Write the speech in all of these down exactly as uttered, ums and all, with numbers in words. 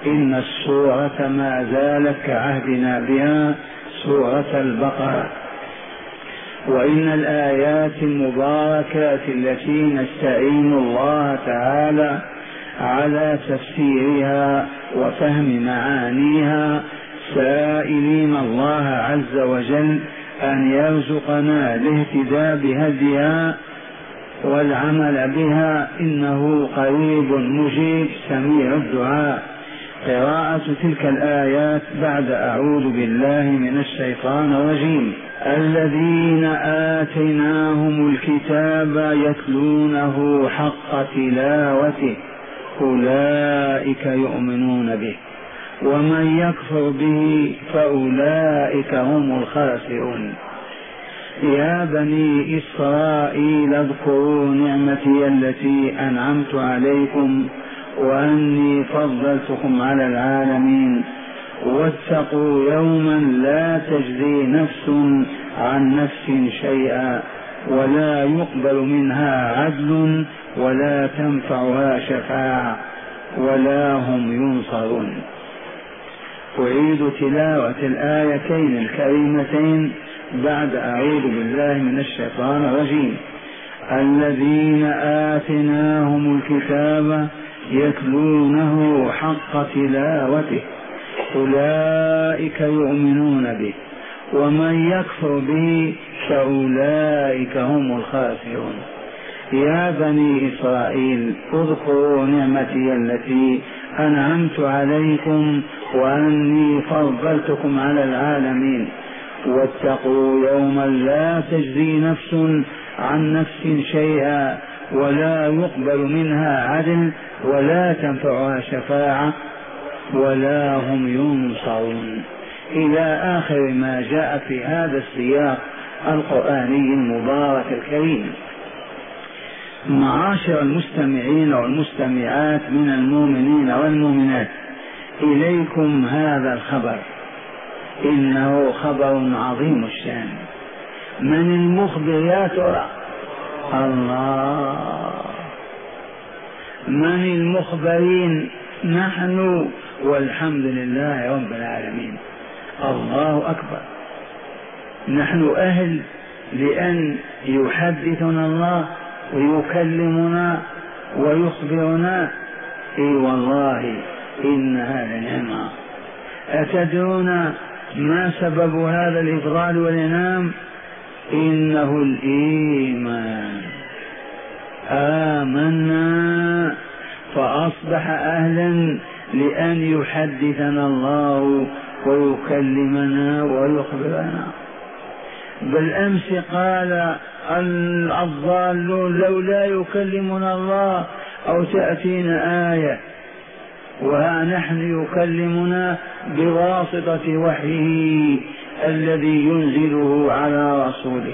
إن السورة ما زالت كعهدنا بها سورة البقرة، وإن الآيات المباركات التي نستعين الله تعالى على تفسيرها وفهم معانيها سائلين الله عز وجل أن يرزقنا الاهتداء بهديها والعمل بها، إنه قريب مجيب سميع الدعاء. قراءة تلك الآيات بعد أعوذ بالله من الشيطان الرجيم. الذين آتيناهم الكتاب يتلونه حق تلاوته أولئك يؤمنون به ومن يكفر به فأولئك هم الخاسرون. يا بني إسرائيل اذكروا نعمتي التي أنعمت عليكم وأني فضلتكم على العالمين واتقوا يوما لا تجزي نفس عن نفس شيئا ولا يقبل منها عدل ولا تنفعها شفاعة ولا هم ينصرون. أعيد تلاوة الآيتين الكريمتين بعد أعوذ بالله من الشيطان الرجيم. الذين آتيناهم الكتاب يتلونه حق تلاوته أولئك يؤمنون به ومن يكفر به فأولئك هم الخاسرون. يا بني إسرائيل اذكروا نعمتي التي أنعمت عليكم وأني فضلتكم على العالمين واتقوا يوما لا تجزي نفس عن نفس شيئا ولا يقبل منها عدل ولا تنفعها شفاعة ولا هم ينصرون، إلى آخر ما جاء في هذا السياق القرآني المبارك الكريم. معاشر المستمعين والمستمعات من المؤمنين والمؤمنات، إليكم هذا الخبر، إنه خبر عظيم الشان. من المخبر يا ترى؟ الله. من المخبرين؟ نحن والحمد لله رب العالمين. الله أكبر. نحن أهل لأن يحدثنا الله ويكلمنا ويخبرنا. اي والله إنها لنعمة. أتدرون ما سبب هذا الإفضال والإنعام؟ إنه الإيمان. آمنا فأصبح أهلا لأن يحدثنا الله ويكلمنا ويخبرنا. بالأمس قال الضالون لولا يكلمنا الله أو تأتينا آية، وها نحن يكلمنا بواسطة وحيه الذي ينزله على رسوله.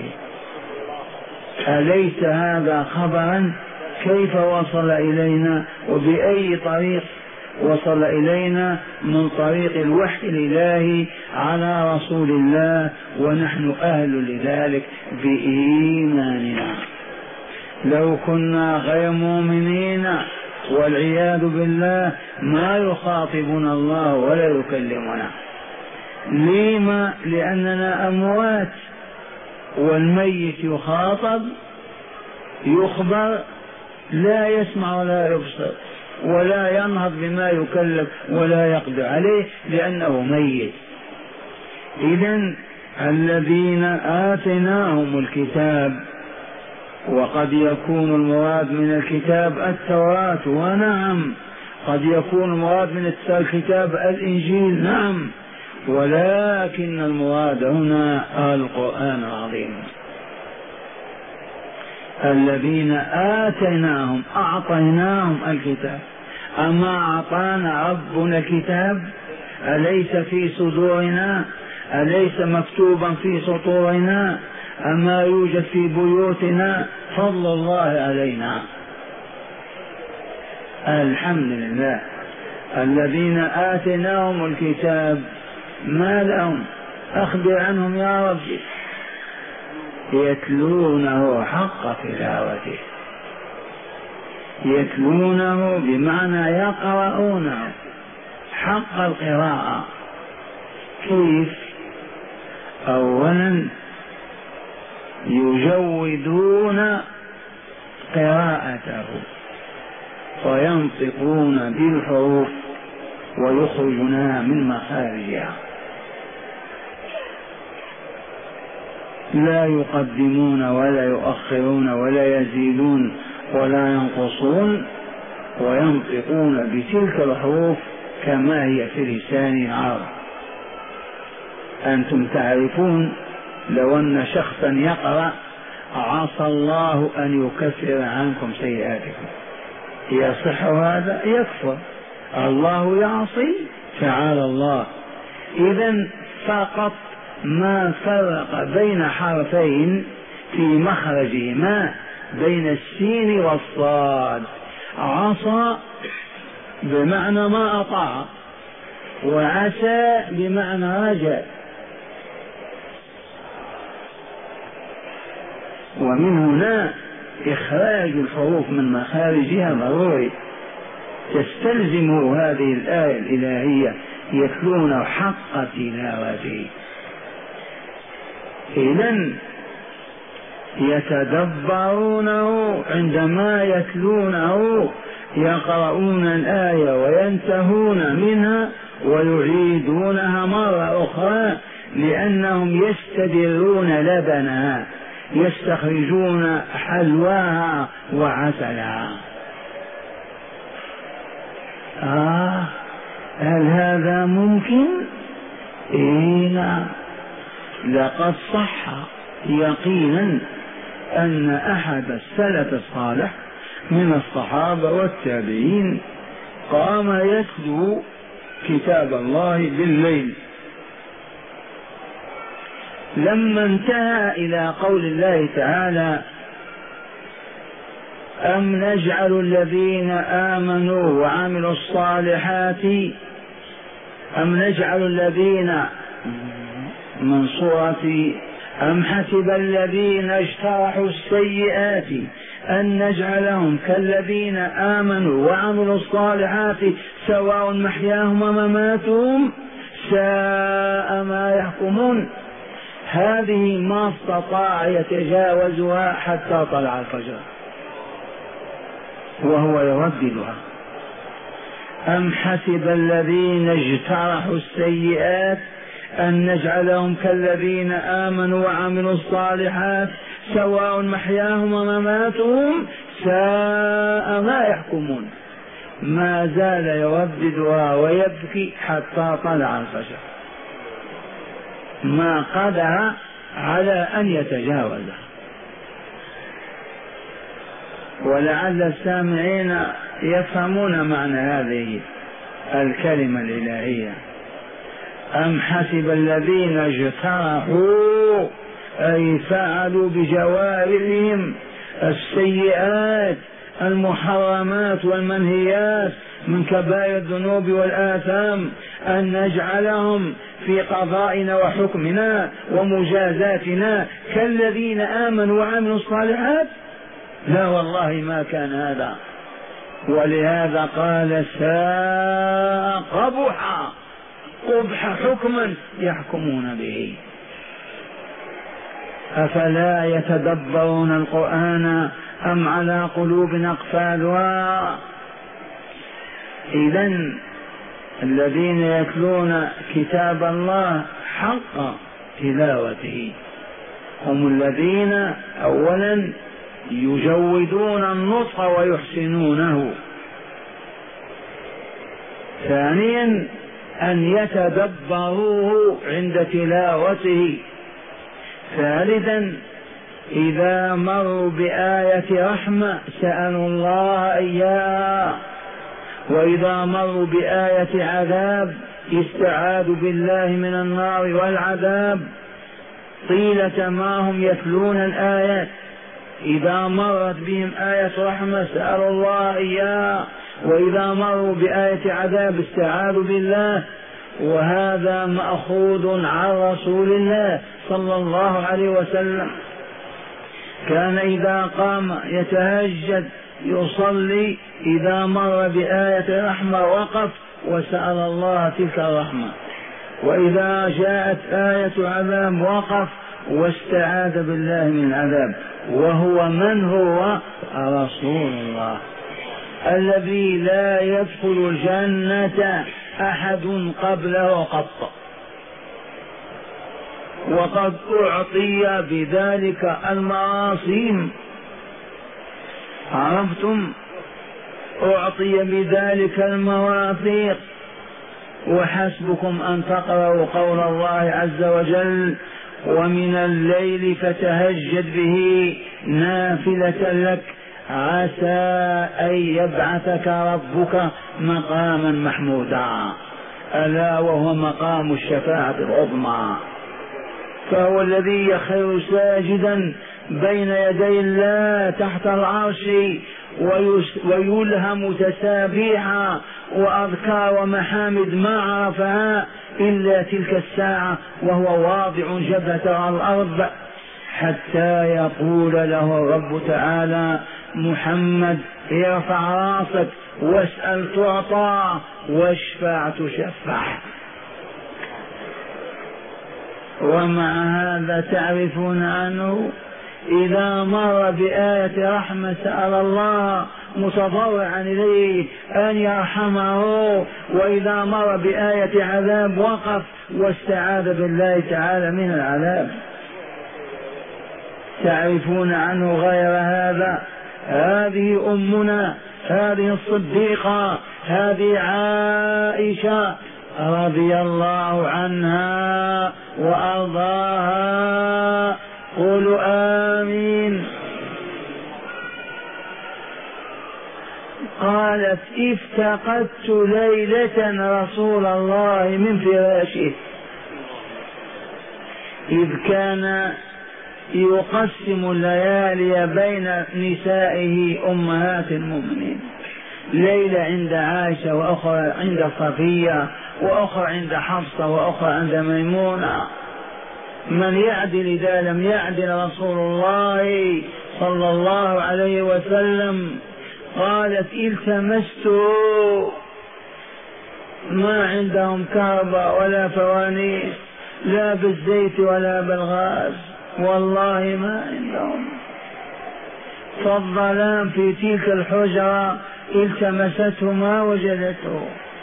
أليس هذا خبرا؟ كيف وصل إلينا وبأي طريق وصل إلينا؟ من طريق الوحي الإلهي على رسول الله، ونحن أهل لذلك بإيماننا. لو كنا غير مؤمنين والعياذ بالله ما يخاطبنا الله ولا يكلمنا. لما؟ لأننا أموات، والميت يخاطب يخبر لا يسمع ولا يبصر ولا ينهض بما يكلف ولا يقدر عليه لأنه ميت. إذن الذين آتيناهم الكتاب، وقد يكون المراد من الكتاب التوراة، ونعم قد يكون المراد من الكتاب الإنجيل، نعم، ولكن المراد هنا القرآن العظيم. الذين آتيناهم أعطيناهم الكتاب. أما أعطانا ربنا الكتاب؟ أليس في صدورنا؟ أليس مكتوبا في سطورنا؟ أما يوجد في بيوتنا؟ فضل الله علينا، الحمد لله. الذين آتيناهم الكتاب ما لهم؟ أخبر عنهم يا ربي. يتلونه حق تلاوته. يتلونه بمعنى يقرؤونه حق القراءة. كيف؟ أولا يجودون قراءته وينطقون بالحروف ويخرجونها من مخارجها، لا يقدمون ولا يؤخرون ولا يزيدون ولا ينقصون، وينطقون بتلك الحروف كما هي في لسان العرب. أنتم تعرفون لو أن شخصا يقرأ عسى الله أن يكفر عنكم سيئاتكم، يصح هذا؟ يكفر. الله يعصي، تعالى الله. إذن فقط ما فرق بين حرفين في مخرجهما بين السين والصاد. عصى بمعنى ما أطاع، وعسى بمعنى رجاء. ومن هنا إخراج الحروف من مخارجها ضروري، تستلزم هذه الآية الإلهية يتلون حق تلاوته. إذن يتدبرونه عندما يتلونه، يقرؤون الآية وينتهون منها ويعيدونها مرة أخرى، لأنهم يستدرون لبنها، يستخرجون حلواها وعسلها. آه هل هذا ممكن؟ إيه نعم. لقد صح يقينا أن أحد السلف الصالح من الصحابة والتابعين قام يتلو كتاب الله بالليل، لما انتهى إلى قول الله تعالى أم نجعل الذين آمنوا وعملوا الصالحات أم نجعل الذين من سورة أم حسب الذين اجترحوا السيئات أن نجعلهم كالذين آمنوا وعملوا الصالحات سواء محياهم ومماتهم ساء ما يحكمون. هذه ما استطاع يتجاوزها حتى طلع الفجر وهو يرددها. أم حسب الذين اجترحوا السيئات أن نجعلهم كالذين آمنوا وعملوا الصالحات سواء محياهم ومماتهم ساء ما يحكمون. ما زال يرددها ويبكي حتى طلع الفجر، ما قدر على أن يتجاوزها. ولعل السامعين يفهمون معنى هذه الكلمة الإلهية. أم حسب الذين اجترحوا أي فعلوا بجوارحهم السيئات المحرمات والمنهيات من كبائر الذنوب والآثام أن نجعلهم في قضائنا وحكمنا ومجازاتنا كالذين آمنوا وعملوا الصالحات؟ لا والله ما كان هذا. ولهذا قال ساء قبح قبح حكما يحكمون به. أفلا يتدبرون القرآن أم على قلوب أقفالها؟ إذن الذين يتلون كتاب الله حق تلاوته هم الذين أولا يجودون النطق ويحسنونه، ثانيا أن يتدبروه عند تلاوته، ثالثا إذا مروا بآية رحمة سألوا الله إياها، وإذا مروا بآية عذاب استعاذوا بالله من النار والعذاب طيلة ما هم يتلون الآيات. إذا مرت بهم آية رحمة سألوا الله إياها، وإذا مروا بآية عذاب استعاذوا بالله. وهذا مأخوذ عن رسول الله صلى الله عليه وسلم، كان إذا قام يتهجد يصلي إذا مر بآية رحمة وقف وسأل الله تلك الرحمة. وإذا جاءت آية عذاب وقف واستعاذ بالله من العذاب. وهو من هو؟ رسول الله الذي لا يدخل الجنة أحد قبله قط، وقد أعطي بذلك المراسيم. عرفتم؟ أعطي بذلك المواثيق. وحسبكم أن تقرأوا قول الله عز وجل: ومن الليل فتهجد به نافلة لك عسى أن يبعثك ربك مقاما محمودا. ألا وهو مقام الشفاعة العظمى. فهو الذي يخر ساجدا بين يدي الله تحت العرش ويلهم تسابيحا وأذكار ومحامد ما عرفها إلا تلك الساعة وهو واضع جبهته على الأرض، حتى يقول له الرب تعالى: محمد ارفع راسك واسأل تعطى واشفع تشفع. ومع هذا تعرفون عنه إذا مر بآية رحمة سأل الله متضرعا إليه أن يرحمه، وإذا مر بآية عذاب وقف واستعاذ بالله تعالى من العذاب. تعرفون عنه غير هذا؟ هذه أمنا، هذه الصديقة، هذه عائشة رضي الله عنها وأرضاها. قولوا آمين. قالت: افتقدت ليلة رسول الله من فراشه إذ كان يقسم الليالي بين نسائه أمهات المؤمنين، ليلة عند عائشة وأخرى عند صفية وأخرى عند حفصة وأخرى عند ميمونة. من يعدل إذا لم يعدل رسول الله صلى الله عليه وسلم؟ قالت: التمست، ما عندهم كهرباء ولا فوانيس، لا بالزيت ولا بالغاز، والله ما عندهم. فالظلام في تلك الحجرة التمسته ما وجدته،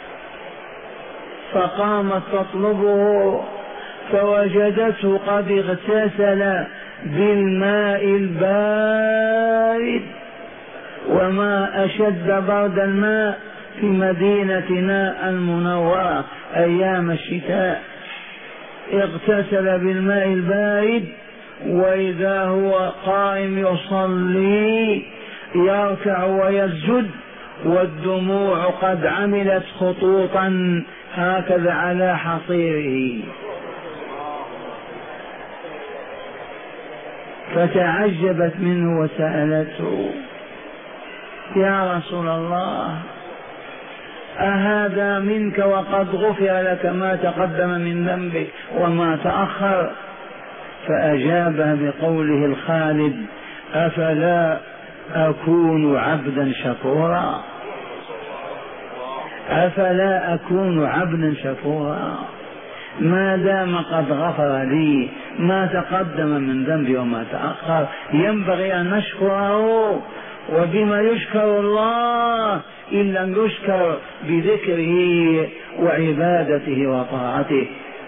فقامت تطلبه فوجدته قد اغتسل بالماء البارد. وما أشد برد الماء في مدينتنا المنورة أيام الشتاء. اغتسل بالماء البارد وإذا هو قائم يصلي يركع ويسجد والدموع قد عملت خطوطا هكذا على حصيره. فتعجبت منه وسألته: يا رسول الله، أهذا منك وقد غفر لك ما تقدم من ذنبك وما تأخر؟ فأجاب بقوله الخالد: أفلا أكون عبدا شكورا؟ أفلا أكون عبدا شكورا ما دام قد غفر لي ما تقدم من ذنبي وما تأخر؟ ينبغي أن نشكره. وبما يشكر الله إلا أن يشكر بذكره وعبادته وطاعته.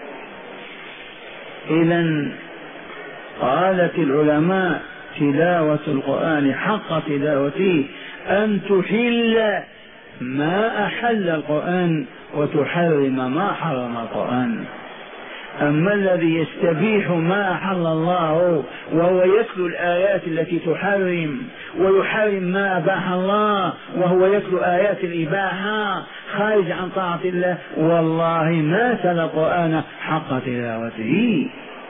إذن قالت العلماء: تلاوة القرآن حق تلاوته أن تحل ما أحل القرآن وتحرم ما حرم القرآن. أما الذي يستبيح ما أحل الله وهو يتلو الآيات التي تحرم ويحرم ما أباح الله وهو يتلو آيات الإباحة خارج عن طاعة الله، والله ما تلا القرآن حق تلاوته.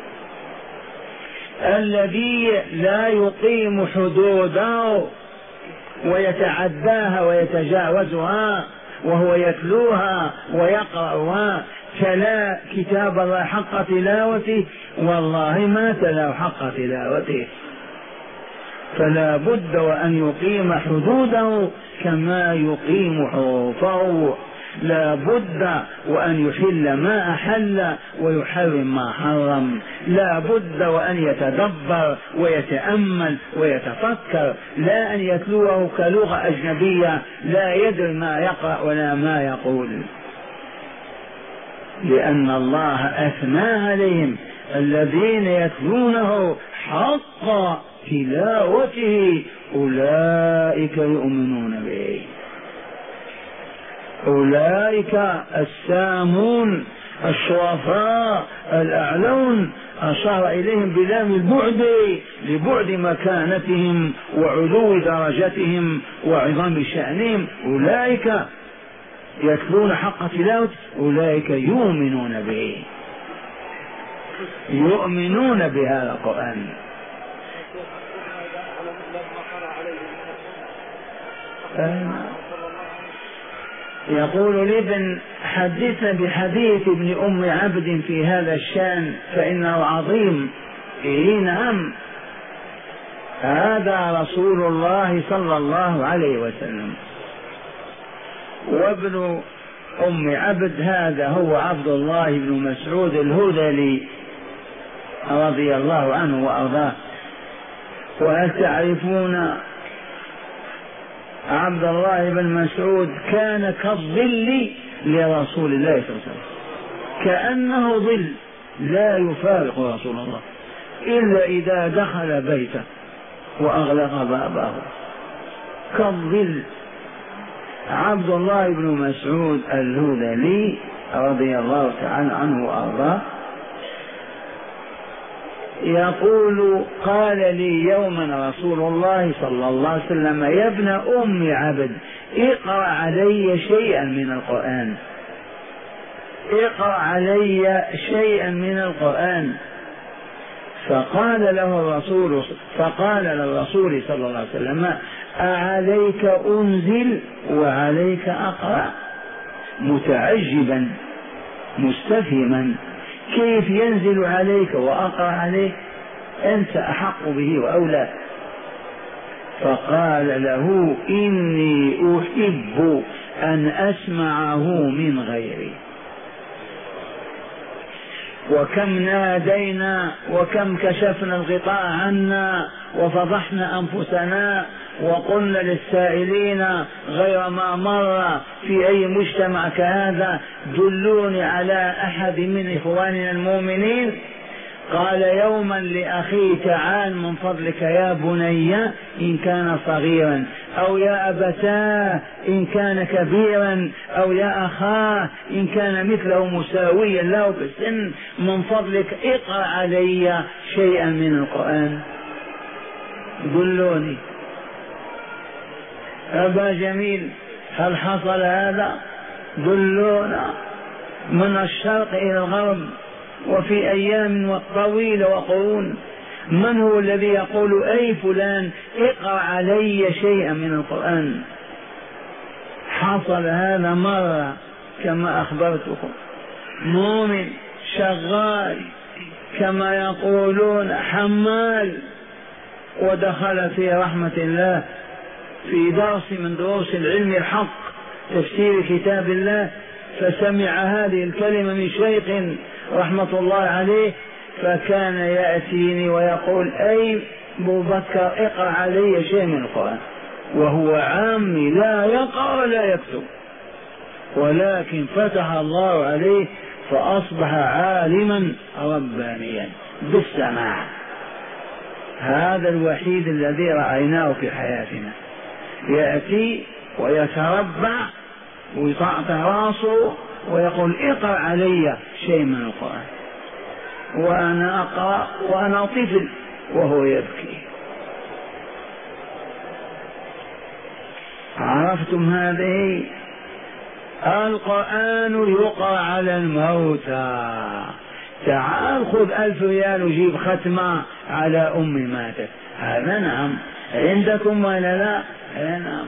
الذي لا يقيم حدوده ويتعداها ويتجاوزها وهو يتلوها ويقرأها تلا كتاب الله حق تلاوته، والله ما تلا حق تلاوته. فلا بد وأن يقيم حدوده كما يقيم حروفه. لا بد وأن يحل ما أحل ويحرم ما حرم، لا بد وأن يتدبر ويتأمل ويتفكر، لا أن يتلوه كلغة أجنبية لا يدري ما يقرأ ولا ما يقول، لأن الله أثنى عليهم الذين يتلونه حق تلاوته أولئك يؤمنون به، أولئك السامون الشرفاء الأعلون، أشار إليهم بلام البعد لبعد مكانتهم وعلو درجتهم وعظم شأنهم، أولئك يتلون حق تلاوته أولئك يؤمنون به، يؤمنون بهذا القرآن. يقول لابن حدثنا بحديث ابن أم عبد في هذا الشأن فإنه عظيم. إيه نعم، هذا رسول الله صلى الله عليه وسلم، وابن أم عبد هذا هو عبد الله بن مسعود الهذلي رضي الله عنه وأرضاه. وهل تعرفون عبد الله بن مسعود كان كالظل لرسول الله صلى الله عليه وسلم، كأنه ظل لا يفارق رسول الله إلا إذا دخل بيته وأغلق بابه، كالظل. عبد الله بن مسعود الهذلي رضي الله تعالى عنه وأرضاه يقول قال لي يوما رسول الله صلى الله عليه وسلم يا ابن أم عبد اقرأ علي شيئا من القرآن، اقرأ علي شيئا من القرآن. فقال له الرسول فقال للرسول صلى الله عليه وسلم أعليك أنزل وعليك أقرأ، متعجبا مستفهما كيف ينزل عليك وأقرأ عليك، أنت أحق به وأولى. فقال له إني أحب أن أسمعه من غيري. وكم نادينا وكم كشفنا الغطاء عنا وفضحنا أنفسنا وقلنا للسائلين غير ما مر في أي مجتمع كهذا دلوني على أحد من إخواننا المؤمنين. قال يوما لأخيه تعال من فضلك يا بني إن كان صغيرا، أو يا أبتاه إن كان كبيرا، أو يا أخاه إن كان مثله مساويا له في السن، من فضلك اقرأ علي شيئا من القرآن، دلوني. أبا جميل هل حصل هذا؟ دلونا من الشرق إلى الغرب وفي أيام طويلة وقرون. من هو الذي يقول أي فلان اقرأ علي شيئا من القرآن؟ حصل هذا مرة كما أخبرتكم، مؤمن شغال كما يقولون حمال، ودخل في رحمة الله في درس من دروس العلم الحق تفسير كتاب الله، فسمع هذه الكلمة من شيخ رحمة الله عليه، فكان يأتيني ويقول أي أبو بكر اقرأ علي شيء من القرآن، وهو عامي لا يقرأ ولا يكتب، ولكن فتح الله عليه فأصبح عالما ربانيا بالسماع. هذا الوحيد الذي رأيناه في حياتنا، يأتي ويتربع ويطعطع راسه ويقول اقرأ علي شيء من القرآن، وأنا أقرأ وأنا طفل وهو يبكي. عرفتم هذه؟ القرآن يقرأ على الموتى. تعال خذ ألف ريال وجيب ختمة على أم ماتت، هذا نعم عندكم ولا لا؟ نعم.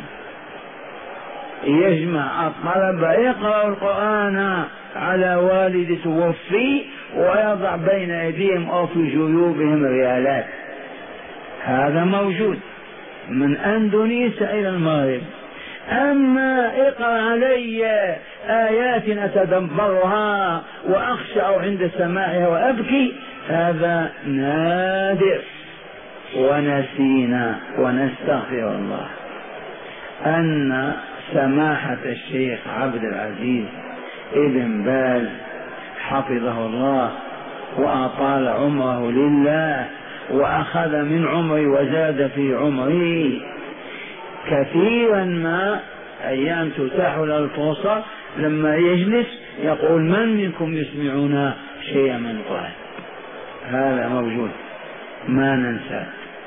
يجمع الطلبة يقرأ القرآن على والد توفي ويضع بين أيديهم أو في جيوبهم ريالات، هذا موجود من أندونيسيا إلى المغرب. أما اقرأ علي آيات أتدبرها وأخشع عند سماعها وأبكي، هذا نادر. ونسينا ونستغفر الله أن سماحة الشيخ عبد العزيز ابن باز حفظه الله وأطال عمره لله وأخذ من عمري وزاد في عمري كثيرا ما أيام تتاح له الفرصة لما يجلس يقول من منكم يسمعون شيئا من القرآن؟ هذا موجود ما ننسى.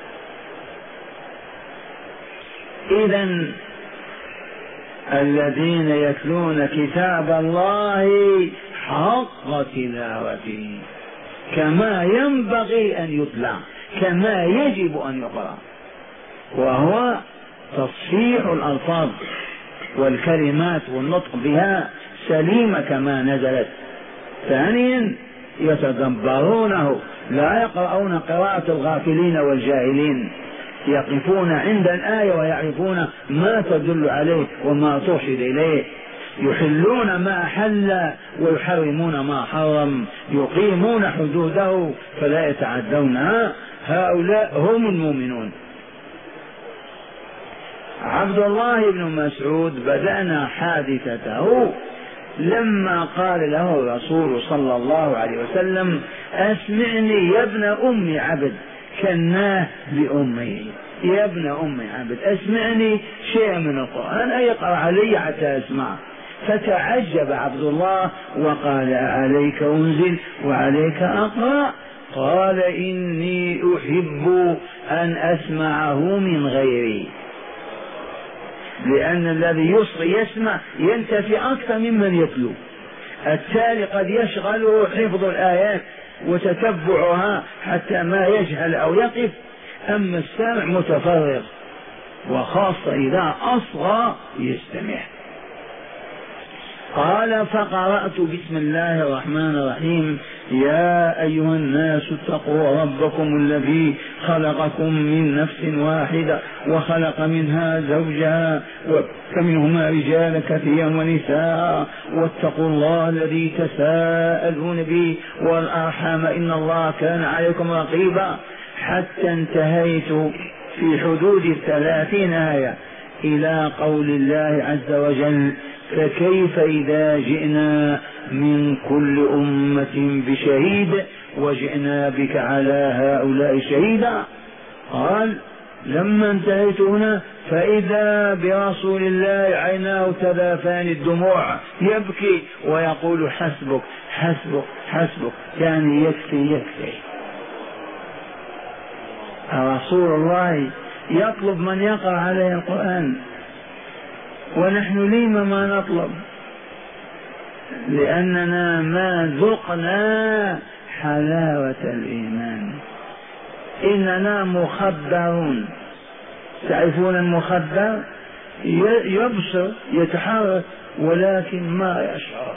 إذن الذين يتلون كتاب الله حق تلاوته كما ينبغي أن يتلى، كما يجب أن يقرأ، وهو تصحيح الألفاظ والكلمات والنطق بها سليمة كما نزلت. ثانيا يتدبرونه، لا يقرؤون قراءة الغافلين والجاهلين، يقفون عند الآية ويعرفون ما تدل عليه وما ترشد إليه، يحلون ما أحل ويحرمون ما حرم، يقيمون حدوده فلا يتعدونها، هؤلاء هم المؤمنون. عبد الله بن مسعود بدأنا حادثته لما قال له الرسول صلى الله عليه وسلم أسمعني يا ابن أم عبد، كناه بأمه، يا ابن أم عبد أسمعني شيئا من القرآن، أي اقرأ علي حتى أسمع. فتعجب عبد الله وقال عليك أنزل وعليك أقرأ؟ قال إني أحب أن أسمعه من غيري، لأن الذي يسمع ينتفع أكثر ممن يتلو. التالي قد يشغله حفظ الآيات وتتبعها حتى ما يجهل أو يقف، أما السامع متفرغ، وخاصة إذا أصغى يستمع. قال فقرأت بسم الله الرحمن الرحيم يا أيها الناس اتقوا ربكم الذي خلقكم من نفس واحدة وخلق منها زوجها ومنهما رجالا كثيرا ونساء واتقوا الله الذي تساءلون به والأرحام إن الله كان عليكم رقيبا، حتى انتهيت في حدود الثلاثين آية إلى قول الله عز وجل فكيف إذا جئنا من كل أمة بشهيد وجئنا بك على هؤلاء شهيدا. قال لما انتهيت هنا فإذا برسول الله عيناه تذافان الدموع يبكي ويقول حسبك حسبك حسبك، يعني يكفي يكفي. رسول الله يطلب من يقرأ عليه القرآن، ونحن لما ما نطلب؟ لأننا ما ذقنا حلاوة الإيمان، إننا مخدرون. تعرفون المخدر؟ يبصر يتحرك ولكن ما يشعر.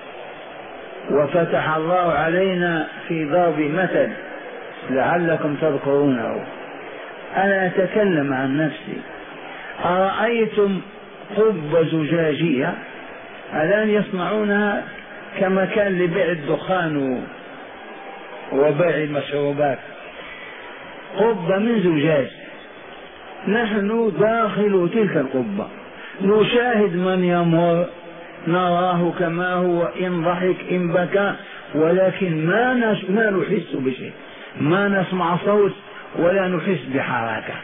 وفتح الله علينا في ضرب مثل لعلكم تذكرونه. أنا أتكلم عن نفسي. أرأيتم قبة زجاجية الآن يصنعونها كمكان لبيع الدخان وبيع المشروبات، قبة من زجاج، نحن داخل تلك القبة نشاهد من يمر نراه كما هو، إن ضحك إن بكى، ولكن ما ما نحس بشيء، ما نسمع صوت ولا نحس بحركة.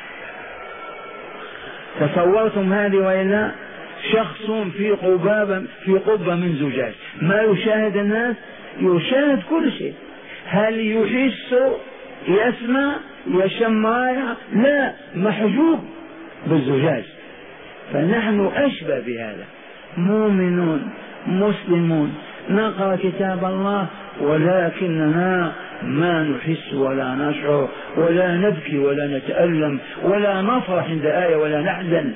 تصورتم هذه وإلا؟ شخص في قبابة في قبة من زجاج، ما يشاهد الناس؟ يشاهد كل شيء. هل يحس يسمع يشم رائحة؟ لا، محجوب بالزجاج. فنحن أشبه بهذا، مؤمنون مسلمون نقرأ كتاب الله ولكننا ما نحس ولا نشعر ولا نبكي ولا نتألم ولا نفرح عند آية ولا نحزن.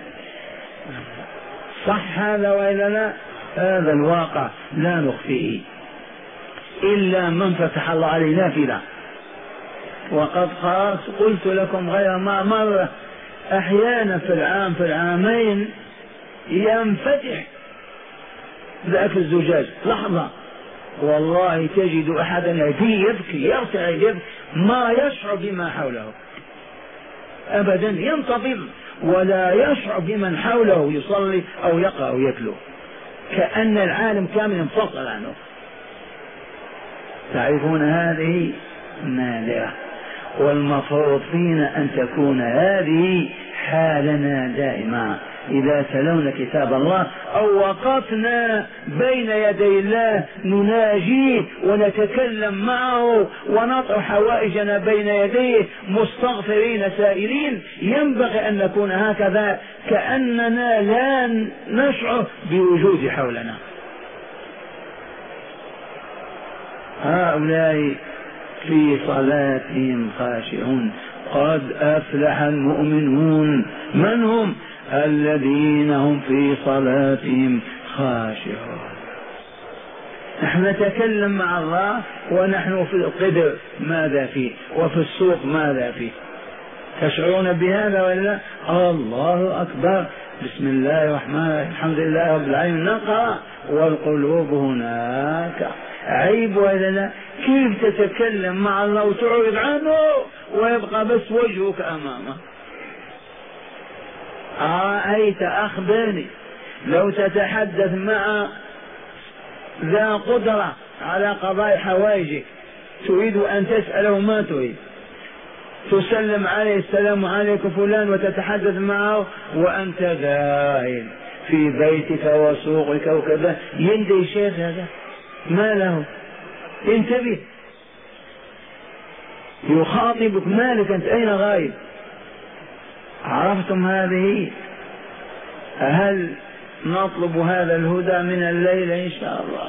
صح هذا وإلا لا؟ هذا الواقع لا نخفيه إلا من فتح الله عليه نافذة. وقد قلت لكم غير ما مرة أحيانا في العام في العامين ينفتح ذاك الزجاج لحظة، والله تجد أحدا يبكي يرتعد يبكي ما يشعر بما حوله أبدا، ينتظر ولا يشعر بمن حوله يصلي أو يقرأ أو يتلو، كأن العالم كامل انفصل عنه. تعرفون هذه نادرة، والمفروض فينا أن تكون هذه حالنا دائما إذا تلونا كتاب الله أو وقفنا بين يدي الله نناجيه ونتكلم معه ونطرح حوائجنا بين يديه مستغفرين سائلين. ينبغي أن نكون هكذا كأننا لا نشعر بوجود حولنا. هؤلاء في صلاتهم خاشعون. قد أفلح المؤمنون. من هم؟ الذين هم في صلاتهم خاشعون. نحن نتكلم مع الله ونحن في القدر ماذا فيه وفي السوق ماذا فيه. تشعرون بهذا ولا؟ الله أكبر، بسم الله الرحمن الرحيم، الحمد لله رب العالمين، نقرأ والقلوب هناك. عيب ولا لا؟ كيف تتكلم مع الله وتعرض عنه ويبقى بس وجهك أمامه؟ أرأيت أخبرني لو تتحدث مع ذا قدرة على قضاء حوائجك، تريد أن تسأله ما تريد، تسلم عليه السلام عليكم فلان وتتحدث معه وأنت ذاهب في بيتك وسوقك وكذا، يندي شيخ هذا ما له؟ انتبه، يخاطبك مالك أنت أين غايب؟ عرفتم هذه؟ هل نطلب هذا الهدى من الليل إن شاء الله؟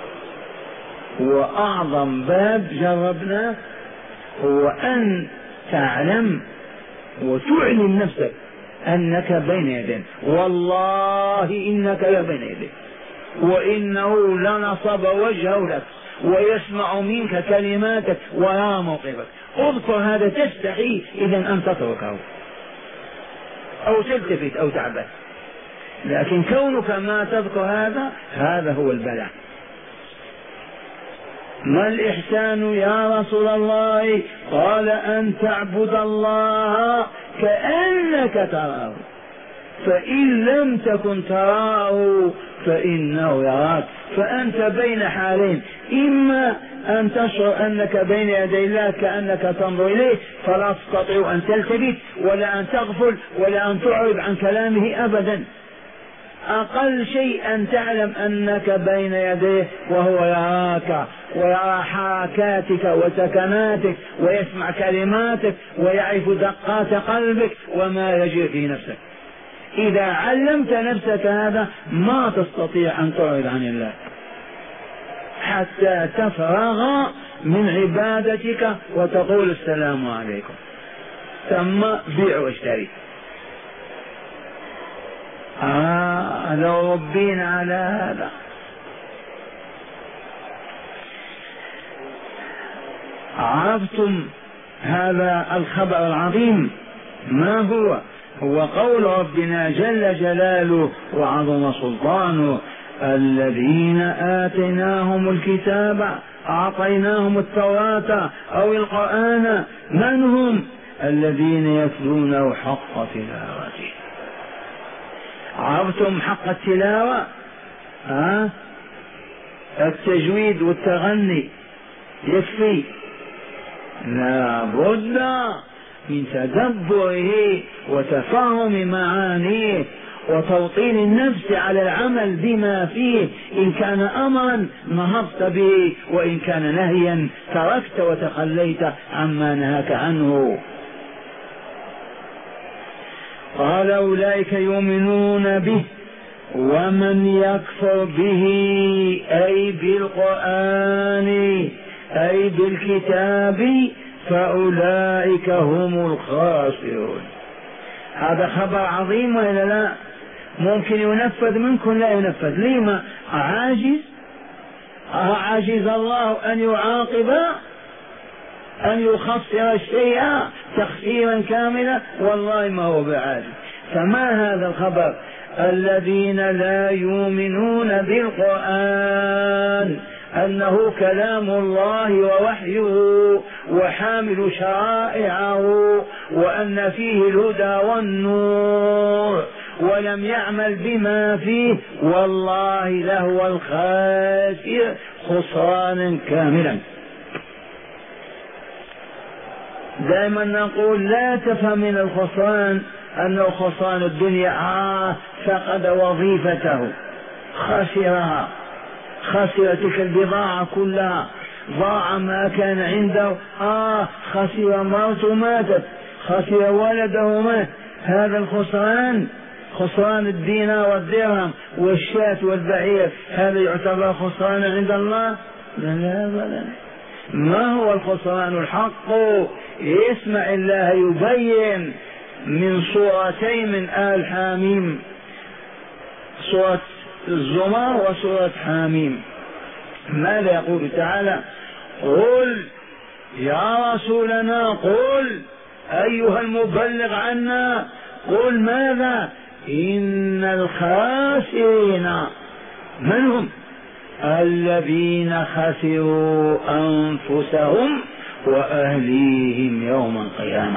وأعظم باب جربنا هو أن تعلم وتعلن نفسك أنك بين يدين، والله إنك لبين يدين، وإنه لنصب وجهه لك ويسمع منك كلماتك ويرى موقفك. اذكر هذا تستحي إذا أن تتركه أو تلتفت أو تعبث، لكن كونك ما تذكر هذا هذا هو البلاء. ما الإحسان يا رسول الله؟ قال أن تعبد الله كأنك تراه، فإن لم تكن تراه فإنه يراك. فأنت بين حالين، إما أن تشعر أنك بين يدي الله كأنك تنظر إليه فلا تستطيع أن تلتفت ولا أن تغفل ولا أن تعرض عن كلامه أبدا. أقل شيء أن تعلم أنك بين يديه وهو يراك ويرى حركاتك وسكناتك ويسمع كلماتك ويعرف دقات قلبك وما يجري في نفسك. إذا علمت نفسك هذا ما تستطيع أن تعرض عن الله حتى تفرغ من عبادتك وتقول السلام عليكم، ثم بيع واشتري. آه لو ربينا على هذا. عرفتم هذا الخبر العظيم ما هو؟ هو قول ربنا جل جلاله وعظم سلطانه: الذين آتيناهم الكتاب أعطيناهم التوراة أو القرآن. من هم؟ الذين يتلونه حق تلاوته. عرفتم حق التلاوة؟ ها؟ التجويد والتغني يكفي؟ لا بد من تدبره وتفهم معانيه وتوطين النفس على العمل بما فيه. إن كان أمرا نهضت به، وإن كان نهيا تركت وتخليت عما نهاك عنه. قال: أولئك يؤمنون به ومن يكفر به، أي بالقرآن أي بالكتاب، فأولئك هم الخاسرون. هذا خبر عظيم ولا لا؟ ممكن ينفذ منكم لا ينفذ. لما؟ عاجز؟ عاجز الله أن يعاقب، أن يخسر الشيء تخسيرا كاملا؟ والله ما هو بعاجز. فما هذا الخبر؟ الذين لا يؤمنون بالقرآن أنه كلام الله ووحيه وحامل شرائعه وأن فيه الهدى والنور، ولم يعمل بما فيه، والله لهو الخاسر خسرانا كاملا. دائما نقول لا تفهم من الخسران أنه خسران الدنيا، آه فقد وظيفته، خسرها، خسر تلك البضاعة كلها، ضاع ما كان عنده، آه خسر مرته ماتت، خسر ولده مات. هذا الخسران، خسران الدينار والدرهم والشاة والبعير، هذا يعتبر خسران عند الله؟ لا لا لا. ما هو الخسران الحق؟ اسمع الله يبين من سورتين من آل حاميم، سورة الزمر وسورة حاميم. ماذا يقول تعالى؟ قل يا رسولنا، قل أيها المبلغ عنا، قل ماذا؟ إن الخاسرين من هم؟ الذين خسروا أنفسهم وأهليهم يوم القيامة.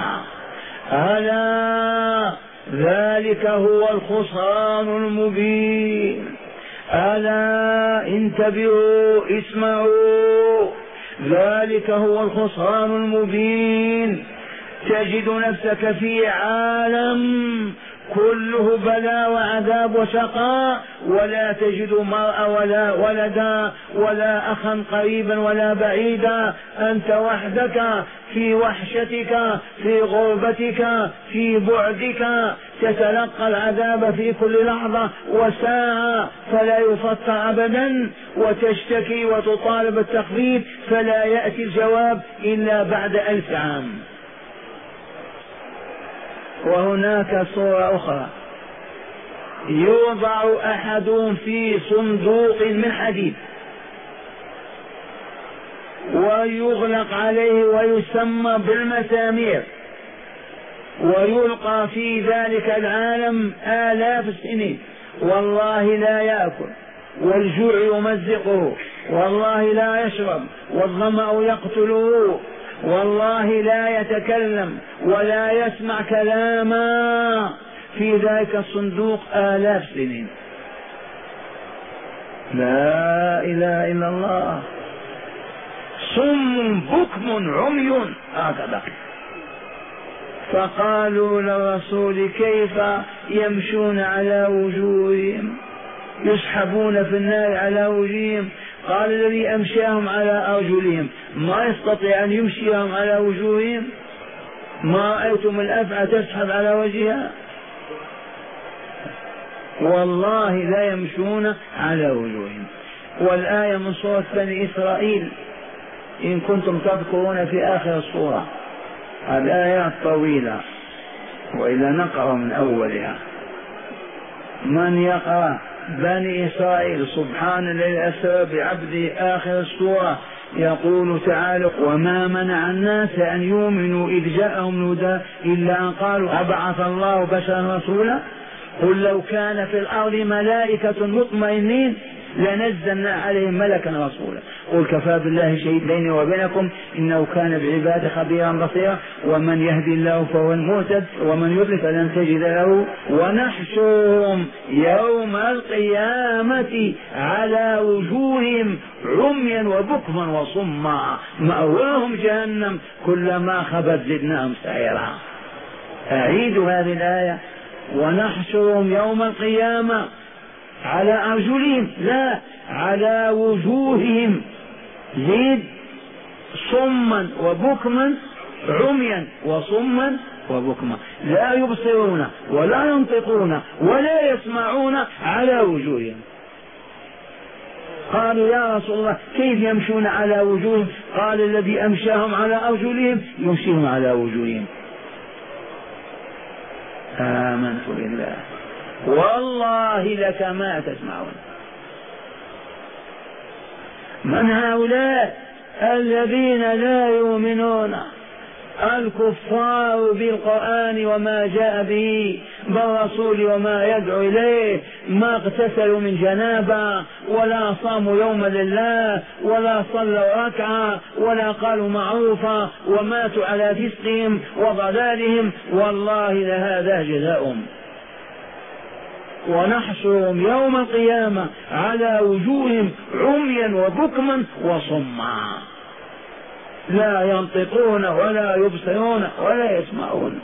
ألا ذلك هو الخسران المبين. ألا انتبهوا اسمعوا، ذلك هو الخسران المبين. تجد نفسك في عالم كله بلاء وعذاب وشقاء، ولا تجد مرأة ولا ولدا ولا أخا قريبا ولا بعيدا، أنت وحدك في وحشتك، في غربتك، في بعدك، تتلقى العذاب في كل لحظة وساعة فلا يفتر أبدا، وتشتكي وتطالب التخفيف فلا يأتي الجواب إلا بعد ألف عام. وهناك صورة أخرى، يوضع أحدهم في صندوق من حديد ويغلق عليه ويسمى بالمسامير، ويلقى في ذلك العالم آلاف السنين، والله لا يأكل، والجوع يمزقه، والله لا يشرب، والظمأ يقتله، والله لا يتكلم ولا يسمع كلاما، في ذلك الصندوق آلاف سنين. لا إله إلا الله. صم بكم عمي هكذا. فقالوا للرسول كيف يمشون على وجوههم، يسحبون في النار على وجوههم؟ قال الذي أمشاهم على أرجلهم، ما يستطيع أن يمشيهم على وجوههم؟ ما رأيتم الأفعى تسحب على وجهها؟ والله لا يمشون على وجوههم. والآية من سورة بني إسرائيل إن كنتم تذكرون في آخر السورة، الآيات طويلة وإذا نقرأ من أولها. من يقرأ بني إسرائيل سبحان الذي أسرى بعبده آخر السورة، يقول تعالى: وما منع الناس أن يؤمنوا إذ جاءهم الهدى إلا أن قالوا أبعث الله بشرا رسولا قل لو كان في الأرض ملائكة مطمئنين لنزلنا عليهم ملكا رسولا قل كفى بالله شهيد بيني وبينكم إنه كان بعباده خبيرا بصيرا ومن يهدي الله فهو المهتد ومن يضلل فلن تجد له ونحشرهم يوم القيامة على وجوههم عميا وبكما وصما مأواهم جهنم كلما خبت زدناهم سعيرا. أعيد هذه الآية: ونحشرهم يوم القيامة على أرجلهم، لا على وجوههم، زيد صما وبكما عميا وصما وبكما لا يبصرون ولا ينطقون ولا يسمعون على وجوههم. قالوا يا رسول الله كيف يمشون على وجوههم؟ قال الذي أمشاهم على أرجلهم يمشيهم على وجوههم. آمنت بالله والله لك ما تسمعون. من هؤلاء الذين لا يؤمنون الكفار بالقرآن وما جاء به بالرسول وما يدعو إليه ما اغتسلوا من جنابة ولا صاموا يوما لله ولا صلوا ركعة ولا قالوا معروفا وماتوا على فسقهم وضلالهم، والله لهذا جزاؤهم. ونحشرهم يوم القيامة على وجوههم عميا وبكما وصما لا ينطقون ولا يبصرون ولا يسمعون.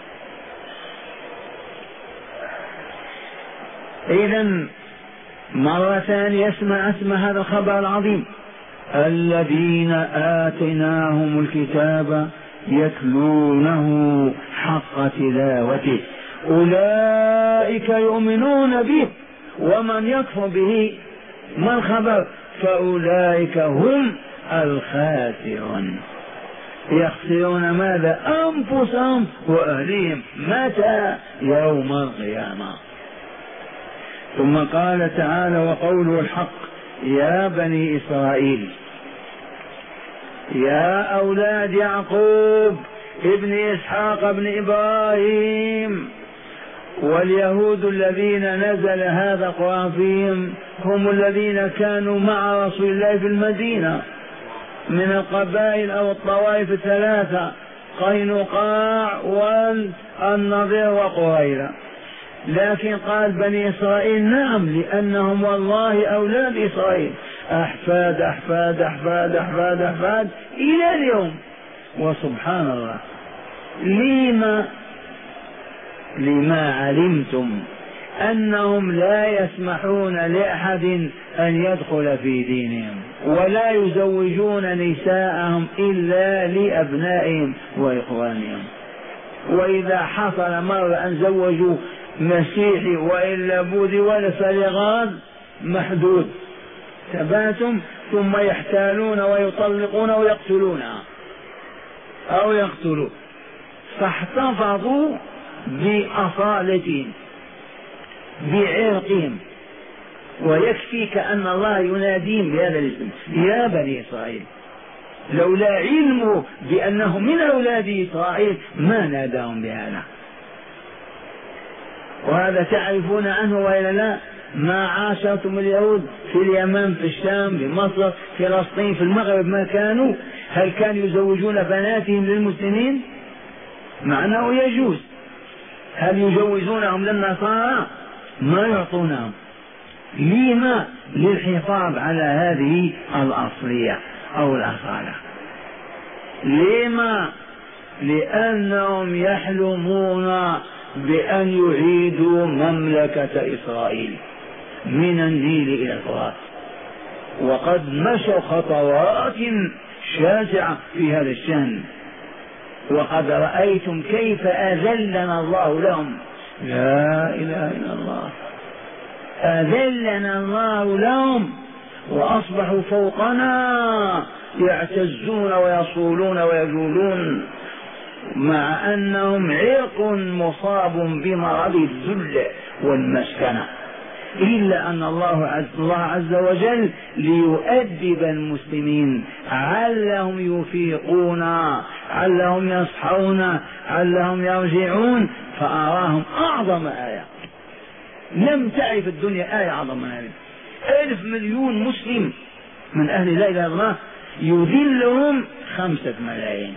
إذن مرة ثانية اسمع اسمع هذا الخبر العظيم: الذين آتيناهم الكتاب يتلونه حق تلاوته أولئك يؤمنون به ومن يكفر به ما الخبر؟ فأولئك هم الخاسرون. يخسرون ماذا؟ أنفسهم وأهليهم. متى؟ يوم القيامة. ثم قال تعالى: وقوله الحق يا بني إسرائيل يا أولاد يعقوب ابن إسحاق ابن إبراهيم. واليهود الذين نزل هذا القرآن فيهم هم الذين كانوا مع رسول الله في المدينة من القبائل أو الطوائف الثلاثة: قينقاع والنضير وقريظة. لكن قال بني إسرائيل نعم، لأنهم والله أولاد إسرائيل، أحفاد أحفاد أحفاد أحفاد أحفاد إلى اليوم. وسبحان الله، لما لما علمتم أنهم لا يسمحون لأحد أن يدخل في دينهم ولا يزوجون نساءهم إلا لأبنائهم وإخوانهم. وإذا حصل مرة أن زوجوا مسيحي وإلا بوذي ولا فلغان محدود تباتم، ثم يحتالون ويطلقون ويقتلونها أو يقتلوا، فاحتفظوا بأصالتهم بعرقهم. ويكفيك أن الله يناديهم بهذا الاسم: يا بني إسرائيل. لولا علمه بأنهم من أولاد إسرائيل ما ناداهم بهذا. وهذا تعرفون عنه وإلا لا؟ ما عاشرتم اليهود في اليمن في الشام في مصر في فلسطين في المغرب ما كانوا؟ هل كانوا يزوجون بناتهم للمسلمين؟ معناه يجوز. هل يجوزونهم للنصارى؟ ما يعطونهم. لما؟ للحفاظ على هذه الأصلية أو الأصالة. لما؟ لأنهم يحلمون بأن يعيدوا مملكة إسرائيل من النيل إلى الفرات، وقد مشوا خطوات شاسعة في هذا الشأن. وقد رأيتم كيف أذلنا الله لهم. لا إله إلا الله. أذلنا الله لهم وأصبحوا فوقنا يعتزون ويصولون ويجولون، مع أنهم عرق مصاب بمرض الذل والمسكنة. إلا أن الله عز, الله عز وجل ليؤدب المسلمين علهم يفيقون علهم يصحون علهم يرجعون، فأراهم أعظم آية. لم تعرف الدنيا آية أعظم من هذه. ألف مليون مسلم من أهل لا إله إلا الله يذلهم خمسة ملايين.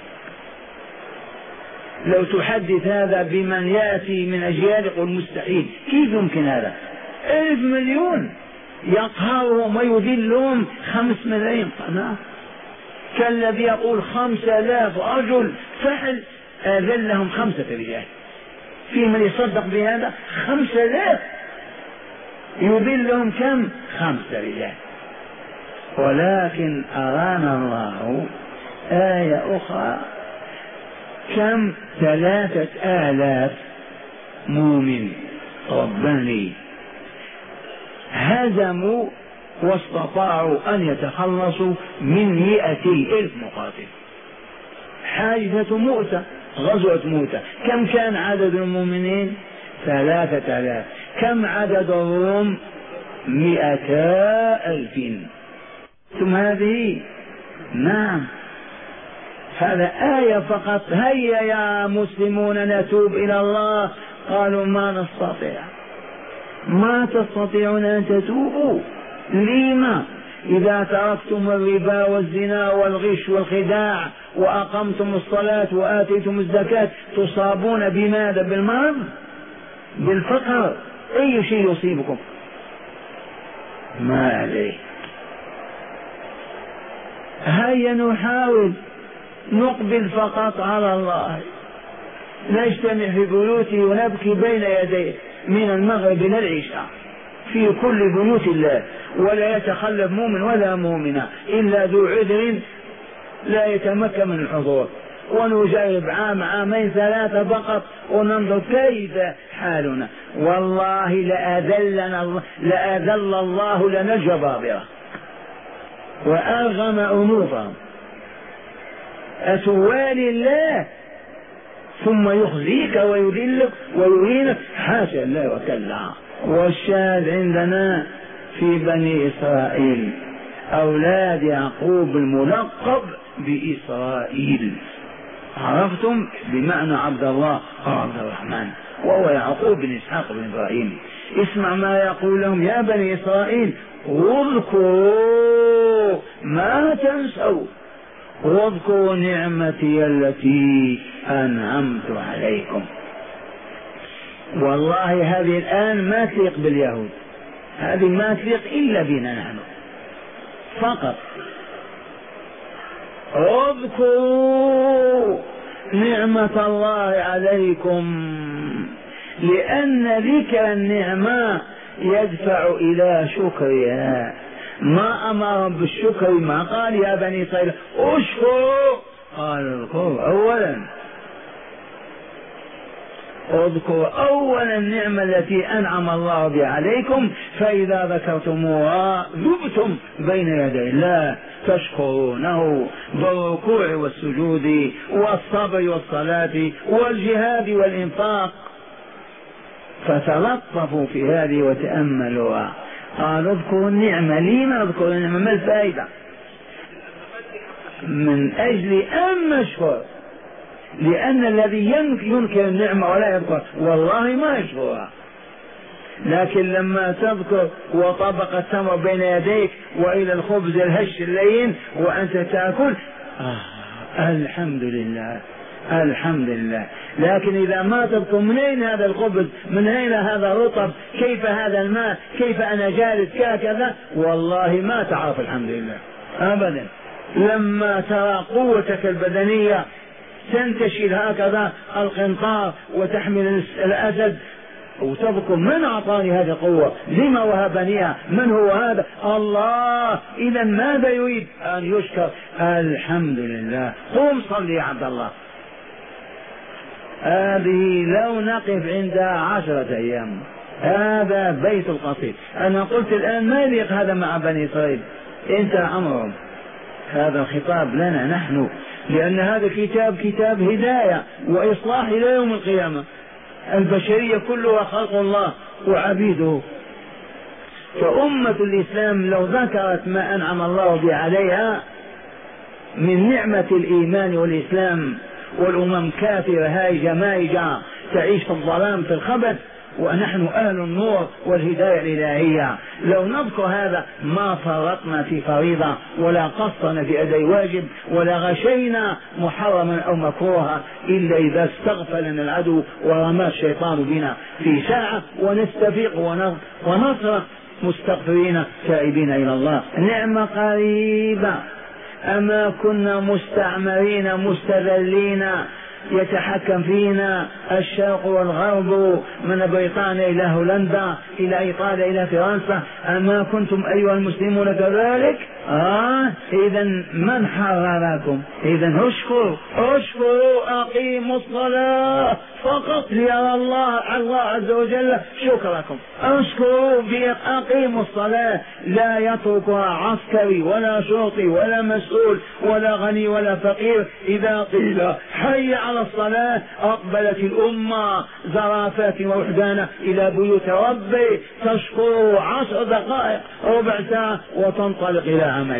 لو تحدث هذا بمن يأتي من أجيال يقول مستحيل. كيف يمكن هذا؟ ألف مليون يقهرهم ويذلهم خمس ملايين قناة. كالذي يقول خمسة آلاف رجل فحل أذلهم خمسة رجال. في من يصدق بهذا؟ خمسة آلاف يذلهم كم؟ خمسة رجال. ولكن أرانا الله آية أخرى: كم؟ ثلاثة آلاف مؤمن رباني هزموا واستطاعوا أن يتخلصوا من مئتي ألف مقاتل. حادثة مؤتة، غزوة مؤتة. كم كان عدد المؤمنين؟ ثلاثة آلاف. كم عدد الروم؟ مئتا ألف. ثم هذه نعم هذا آية فقط. هيا يا مسلمون نتوب إلى الله. قالوا ما نستطيع. ما تستطيعون أن تتوبوا؟ لما؟ إذا تركتم الربا والزنا والغش والخداع وأقمتم الصلاة وآتيتم الزكاة تصابون بماذا؟ بالمرض، بالفقر. أي شيء يصيبكم؟ ما عليه. هيا نحاول نقبل فقط على الله، نجتمع في بيوته ونبكي بين يديه من المغرب إلى العشاء في كل بيوت الله، ولا يتخلف مؤمن ولا مؤمنة إلا ذو عذر لا يتمكن من الحضور، ونجرب عام عامين ثلاثة فقط وننظر كيف حالنا. والله لأذلنا الله لأذل الله لنا الجبابرة وأرغم أنوفهم. أتوالي الله ثم يخزيك ويذلك ويهينك؟ حاشا الله وكلا. والشاهد عندنا في بني إسرائيل أولاد يعقوب الملقب بإسرائيل، عرفتم؟ بمعنى عبد الله أو عبد الرحمن، وهو يعقوب بن إسحاق بن إبراهيم. اسمع ما يقول لهم: يا بني إسرائيل اذكروا ما تنسوا، واذكروا نعمتي التي أنعمت عليكم. والله هذه الآن ما تليق باليهود، هذه ما تليق إلا بنا نحن فقط. اذكروا نعمة الله عليكم، لأن ذكر النعمة يدفع إلى شكرها. ما أمرهم بالشكر، ما قال يا بني إسرائيل اشكروا، قال اذكروا أولا. اذكروا أولا النعمة التي أنعم الله بها عليكم، فإذا ذكرتموها ذبتم بين يدي الله تشكرونه بالركوع والسجود والصبر والصلاة والجهاد والإنفاق. فتلطفوا في هذه وتأملوها. قال اذكروا النعمة. لما اذكروا النعمة؟ ما الفائدة؟ من أجل أن نشكر، لأن الذي ينكر النعمة ولا يذكر والله ما يشكرها. لكن لما تذكر وطبق التمر بين يديك وإلى الخبز الهش اللين وأنت تأكل، آه الحمد لله الحمد لله. لكن إذا ما تذكر من أين هذا الخبز، من أين هذا الرطب، كيف هذا الماء، كيف أنا جالس كذا، والله ما تعرف الحمد لله أبدا. لما ترى قوتك البدنية تنتشل هكذا القنطار وتحمل الأسد وتذكر من أعطاني هذه القوة، لما وهبنيها، من هو هذا؟ الله. إذا ماذا يريد؟ أن يشكر. الحمد لله. قم صلي يا عبد الله. هذه لو نقف عندها عشرة أيام. هذا بيت القصيد. أنا قلت الآن ما يليق هذا مع بني إسرائيل، انتهى أمرهم. هذا الخطاب لنا نحن، لأن هذا كتاب كتاب هداية وإصلاح إلى يوم القيامة. البشرية كلها خلق الله وعبيده. فأمة الإسلام لو ذكرت ما أنعم الله به عليها من نعمة الإيمان والإسلام، والأمم كافرة هائجة مائجة تعيش في الظلام في الخبث، ونحن أهل النور والهداية الإلهية، لو نذكر هذا ما فرطنا في فريضة ولا قصرنا في أداء واجب ولا غشينا محرما أو مكروها، إلا إذا استغفلنا العدو ورمى الشيطان بنا في ساعة ونستفيق ونصرخ مستغفرين تائبين إلى الله. نعمة قريبة. أما كنا مستعمرين مستذلين يتحكم فينا الشرق والغرب، من بريطانيا إلى هولندا إلى إيطاليا إلى فرنسا. أما كنتم أيها المسلمون كذلك؟ آه إذا من حرركم؟ إذا اشكروا اشكروا أقيموا الصلاة فقط ليرى الله الله عز وجل شكركم. اشكروا أقيموا الصلاة، لا يتركها عسكري ولا شرطي ولا مسؤول ولا غني ولا فقير. إذا قيل حي على الصلاة أقبلت الأمة زرافات ووحدانة إلى بيوت ربي تشكر عشر دقائق ربع ساعة وتنطلق إلى عملها.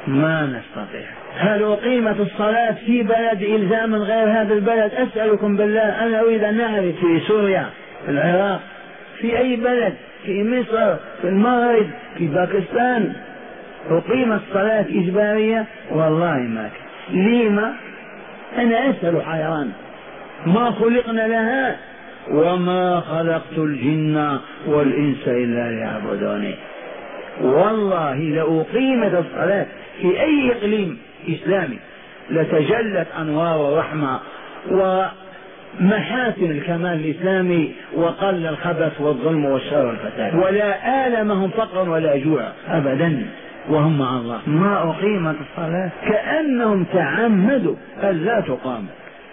ما نستطيع. هل أقيمت الصلاة في بلد إلزام غير هذا البلد؟ أسألكم بالله، أنا أريد أن نعرف في سوريا، في العراق، في أي بلد، في مصر، في المغرب، في باكستان أقيمت الصلاة إجبارية؟ والله ما كان. لما؟ أنا أسأل حيران. ما خلقنا لها. وما خلقت الجن والإنس إلا ليعبدوني. والله لأقيمت الصلاة في أي إقليم إسلامي لتجلت أنوار الرحمة ومحاسن الكمال الإسلامي، وقل الخبث والظلم والشر والفساد، ولا آلمهم فقر ولا جوع أبدا وهم مع الله. ما أقيمت الصلاة كأنهم تعمدوا ألا تقام،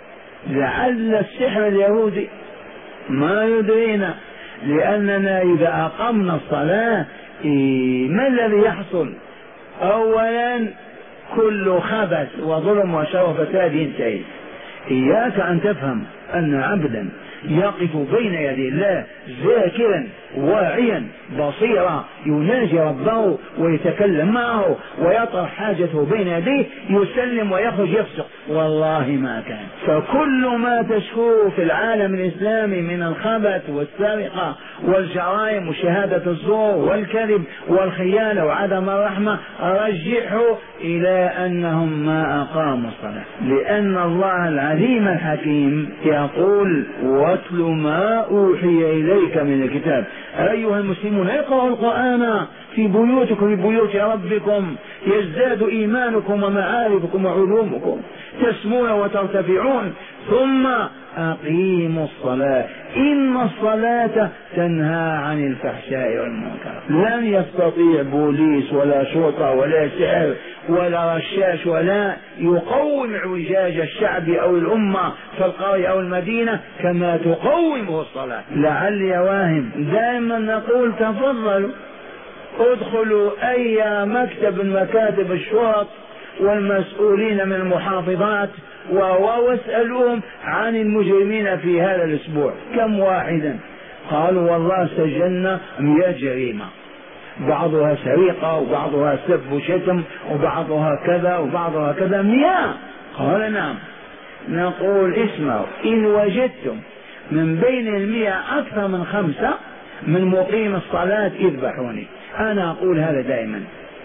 لعل السحر اليهودي، ما يدرينا، لأننا إذا أقمنا الصلاة ما الذي يحصل؟ أولا كل خبث وظلم وشر وفساد ينتهي. إياك أن تفهم أن عبدا يقف بين يدي الله ذاكرا واعيا بصيرا يناجي ربه ويتكلم معه ويطرح حاجته بين يديه يسلم ويخرج يفسق، والله ما كان. فكل ما تشكوه في العالم الإسلامي من الخبث والسرقة والجرائم وشهادة الزور والكذب والخيانة وعدم الرحمة رجحه إلى أنهم ما أقاموا الصلاة، لأن الله العليم الحكيم يقول واتل ما أوحي إليك من الكتاب. أيها المسلمون اقرأوا القرآن في بيوتكم في بيوت ربكم يزداد إيمانكم ومعارفكم وعلومكم، تسمون وترتفعون. ثم أقيموا الصلاة إن الصلاة تنهى عن الفحشاء والمنكر. لن يستطيع بوليس ولا شرطة ولا سحر ولا رشاش ولا يقوم اعوجاج الشعب أو الأمة في القرية أو المدينة كما تقومه الصلاة. لعلي واهم. دائما نقول تفضلوا ادخلوا أي مكتب من مكاتب الشرط والمسؤولين من المحافظات واسألوهم عن المجرمين في هذا الأسبوع كم واحدا. قالوا والله سجلنا مئة جريمة، بعضها سرقة وبعضها سب وشتم وبعضها كذا وبعضها كذا. مئة. قال نعم. نقول اسمعوا، إن وجدتم من بين المئة أكثر من خمسة من مقيم الصلاة اذبحوني. أنا أقول هذا دائما.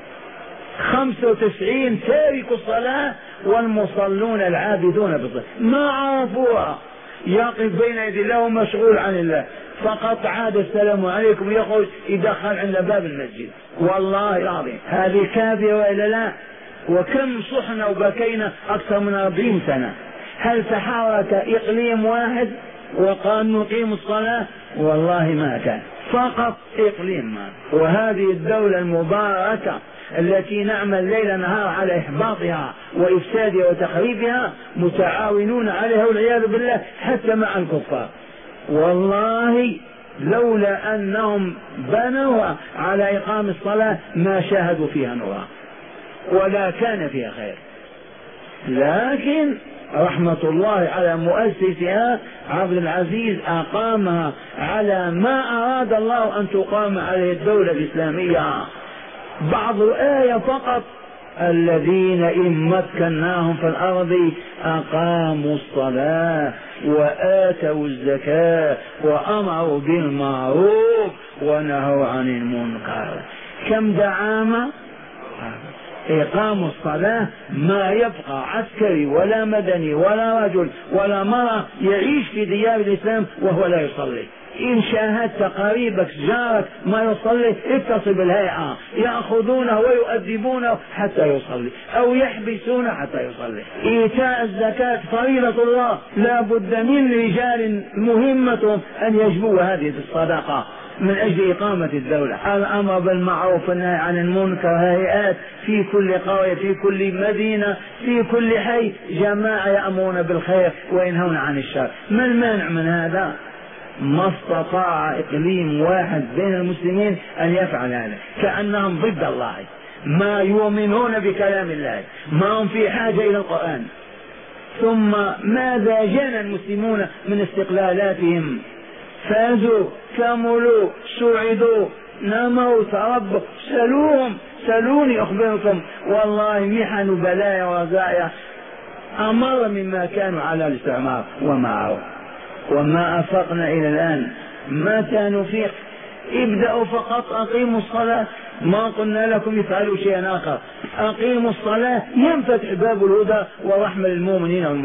خمسة وتسعين تارك الصلاة والمصلون العابدون بالصلاة ما عرفوها، يقف بين يدي الله مشغول عن الله، فقط عاد السلام عليكم يخرج يدخل عند باب المسجد. والله العظيم هذه كافية وإلا لا؟ وكم صحنا وبكينا أكثر من أربعين سنة. هل تحرك إقليم واحد وقال نقيم الصلاة؟ والله ما كان، فقط إقليم ما. وهذه الدولة المباركة التي نعمل ليل نهار على إحباطها وإفسادها وتخريبها متعاونون عليها والعياذ بالله حتى مع الكفار. والله لولا أنهم بنوا على إقام الصلاة ما شاهدوا فيها نورا ولا كان فيها خير، لكن رحمة الله على مؤسسها عبد العزيز أقامها على ما أراد الله أن تقام عليه الدولة الإسلامية. بعض آية فقط: الذين إن مكناهم في الأرض أقاموا الصلاة وآتوا الزكاة وأمروا بالمعروف ونهوا عن المنكر. كم دعامة إقام الصلاة، ما يبقى عسكري ولا مدني ولا رجل ولا مرأة يعيش في ديار الإسلام وهو لا يصلي. إن شاهدت قريبك جارك ما يصلي اتصل بالهيئة، يأخذونه ويؤدبونه حتى يصلي أو يحبسونه حتى يصلي. إيتاء الزكاة فريضة الله، لا بد من رجال مهمتهم أن يجبوا هذه الصدقة من أجل إقامة الدولة. الأمر بالمعروف والنهي عن المنكر، هيئات في كل قرية في كل مدينة في كل حي، جماعة يأمرون بالخير وينهون عن الشر. ما المانع من هذا؟ ما استطاع إقليم واحد بين المسلمين أن يفعل هذا، كأنهم ضد الله، ما يؤمنون بكلام الله، ما هم في حاجة إلى القرآن. ثم ماذا جنى المسلمون من استقلالاتهم؟ فازوا، كملوا، سعدوا، نموا، تربوا. سلوهم سلوني أخبركم والله محن وبلايا ورزايا أمر مما كانوا على الاستعمار ومعه، وما أفقنا إلى الآن. متى نفيق؟ ابدأوا فقط، أقيموا الصلاة، ما قلنا لكم افعلوا شيئا آخر، أقيموا الصلاة ينفتح باب الهدى ورحمة للمؤمنين والمؤمنين.